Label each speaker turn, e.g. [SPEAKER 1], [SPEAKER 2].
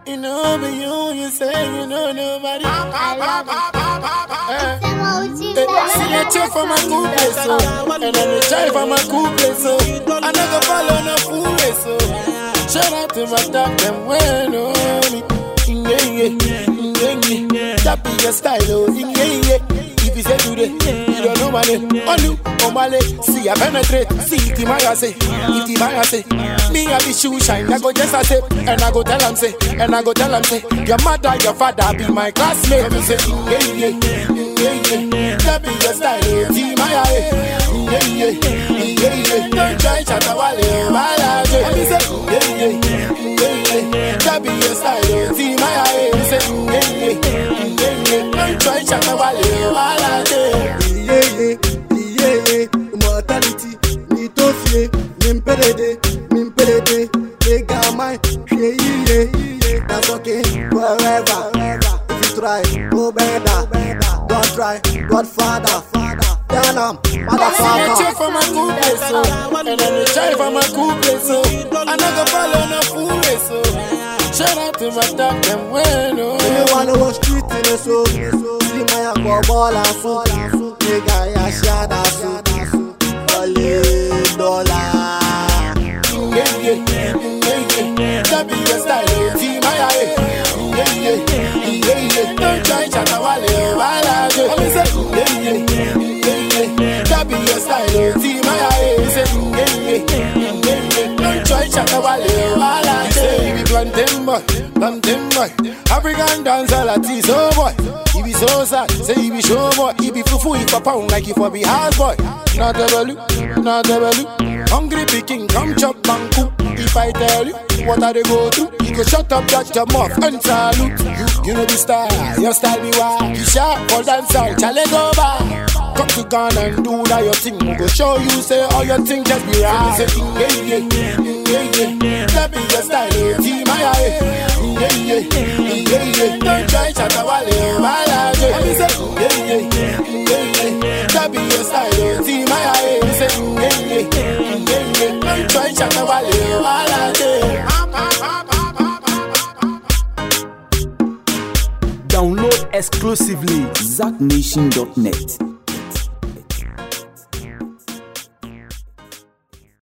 [SPEAKER 1] You know me, you say you know nobody. See a check for my cool place, so and then a try for my cool place, so I never follow no fool place, so shout out to my top them when on me. That be your style, oh, if you say today, you don't know my name. On you, on my leg, see I penetrate. See if the Maya say, me I be shoe shine. I go just a say, and I go tell him say, your mother, your father be my classmate. Me say, that be your style, oh, see Maya, don't try chatawale, Maya, me say, that be your style, oh, see Maya, me say, don't try chatawale, Maya.
[SPEAKER 2] Mortality, me to fear, mimpelede, they got my that's okay, forever. If you try, go better. Don't try, Godfather. Tell them, motherfucker.
[SPEAKER 1] I check for my cool place, so and then I try for my cool place, so I never follow no fool place, so shout out to my top them when oh.
[SPEAKER 2] You wanna go street in the soul, see my go ball and so. Nigga, ya shada so. $1.
[SPEAKER 1] That be your style, see my eye. Don't try chatawale, that be your style, see my eye. Don't try chatawale, say he be plantain boy, African dancer latis, oh boy. He be so sad, say he be show boy. He be fufu, he for pound like he for be house boy. Not a baloo. Hungry picking, come chop and cook. If I tell you what are they go through, you go shut up, shut your mouth and salute. You know the style, your style be wild. You sharp for dancehall, challenge go back. Come to Ghana and do that your thing. We go show you say all your thing just be right. Say that be your style, see my eye. Don't try chatawale, my life. That be your style, see my eye. Don't try chatawale, my life.
[SPEAKER 3] Download exclusively ZackNation.net.